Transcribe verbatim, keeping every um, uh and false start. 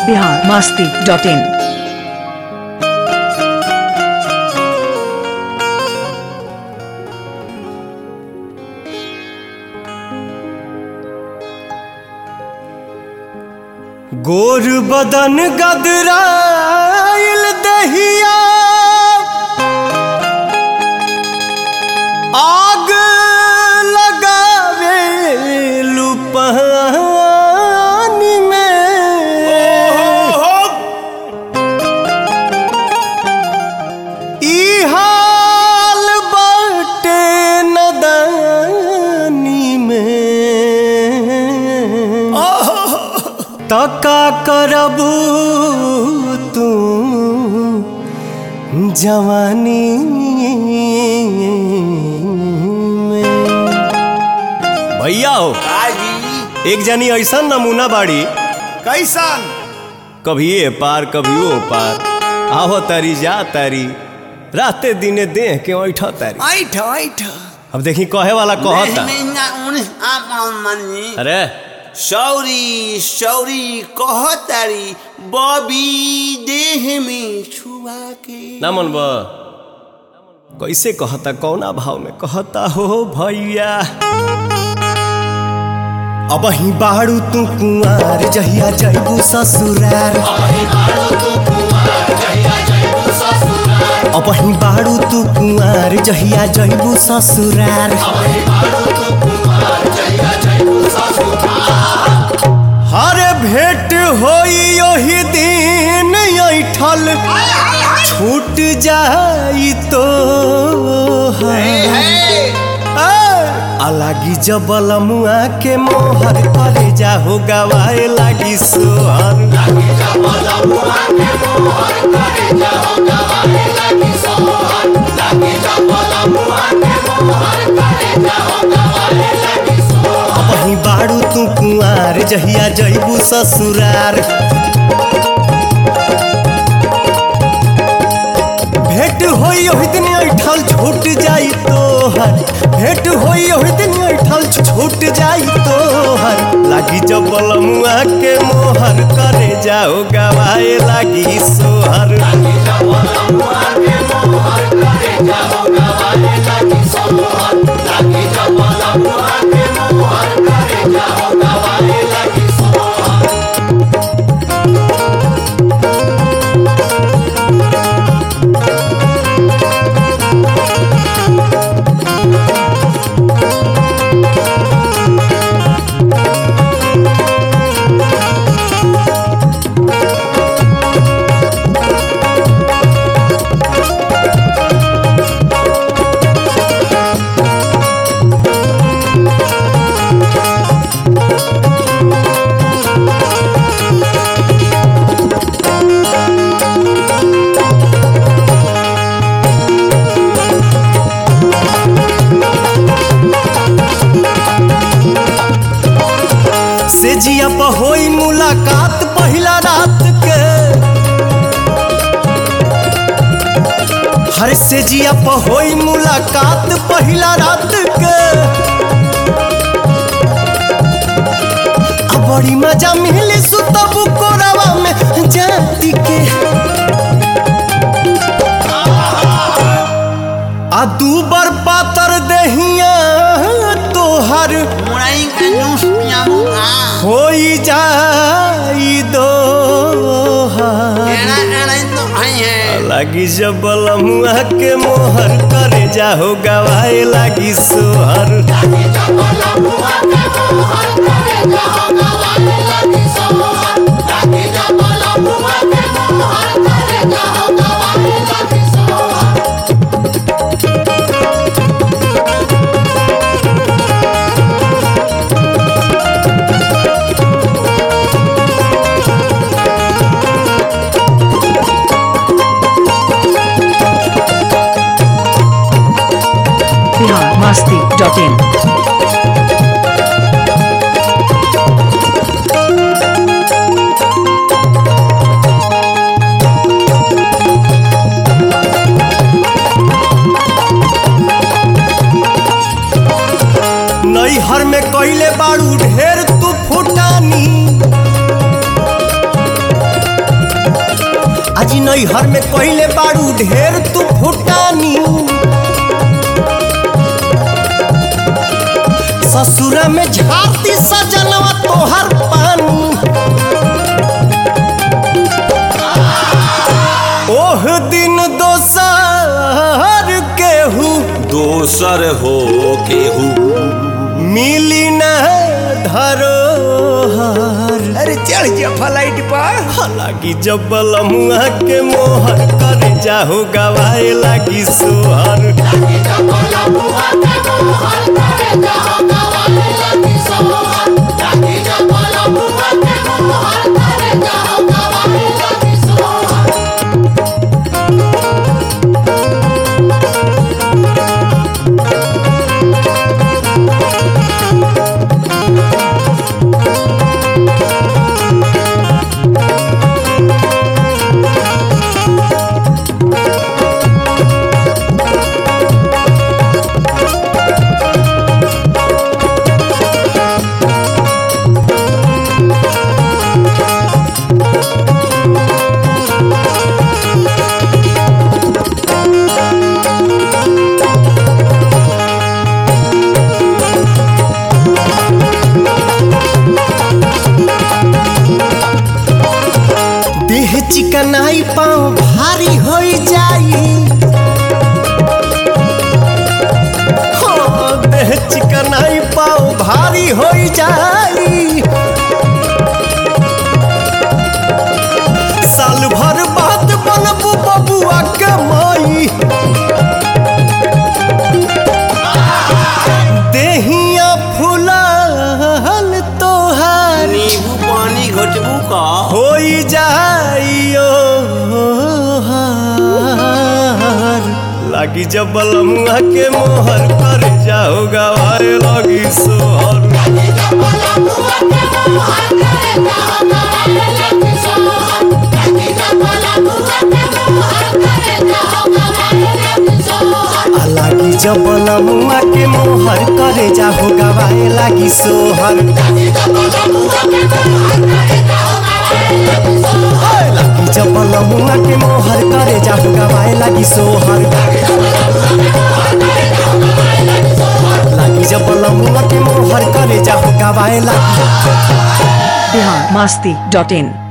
बिहार मस्ती डॉट इन। गोर बदन गदराइल दहिया आग लगावे लुपानी में ई हाल बाटे नदानी में तका करबू तू जवानी में। भैया हो एक जनी ऐसा नमूना बाड़ी कैसन कभी ये पार कभी वो पार आहो तारी जा तारी राते दिने देह के ऐठा तारी ऐठ ऐठ अब देखी कहे वाला कहता अरे सौरी सौरी कहतारी बॉबी देह में छुआ के ना मन बा कैसे कहता कौना भाव में कहता हो भैया अब ही बाड़ू तू कुंवार जहिया जैबू ससुरार अब ही बाड़ू तू कुंवार जहिया जैबू ससुरार हरे भेंट होई ओही दिन ऐठल छूट जाई तो अलगी जबल मुआ के मोहर करे जाहो गवाए लागी सोहर वही बाड़ू तू कुंवार जहिया जैबू ससुरार भेंट होई ओही दिन ऐठल छूट जाई तोहर भेंट होई ओही दिन ऐठल छूट जाई तोहर लागी जबल मुआ के मोहर करे जाओ गवाए लागी सोहर से जिया पर होई मुलाकात पहिला रात के हर से जिया पर होई मुलाकात पहिला रात के अब बड़ी मजा मिली सुतब कोरवा में जाती के आ दू बार पातर दहिया तोहर होई जाई दो लागी जबल मुआ के मोहर करे जाहो गवाए लागी सोहर बिहार मस्ती डॉट इन। नैहर में कइले बाड़ू ढेर तू फुटानी भौजी नैहर में कइले बाड़ू ढेर तू फुटानी, ससुरा में झाती सजनवा तोहर पानी। ओह दिन दोसर केहू दोसर हो केहू मिली न धरोहर। अरे चढ़ जा फ्लाइट पर। हालांकि जब बलमुआ के मोहर करे जाहू गवाए लागी सोहर। चिकनाई पाँव भारी हो जाई, हाँ देह चिकनाई पाँव भारी हो जाई। साल भर बाद बनबू बबुआ के माई, देहिया फुलाल तोहार नींबू पानी घटबू का हो जाइयो लागी जब बलमुआ के मोहर कर जाओ गवाए लागी सोहर। लागी जब बलमुआ के मोहर करे जाओ गवाए लागी सोहर। लागी जब बलमुआ के मोहर करे जाहू गवाए लागी सोहर। लागी जब बलमुआ के मोहर करे जाहू गवाए लागी। बिहार मस्ती डॉट इन।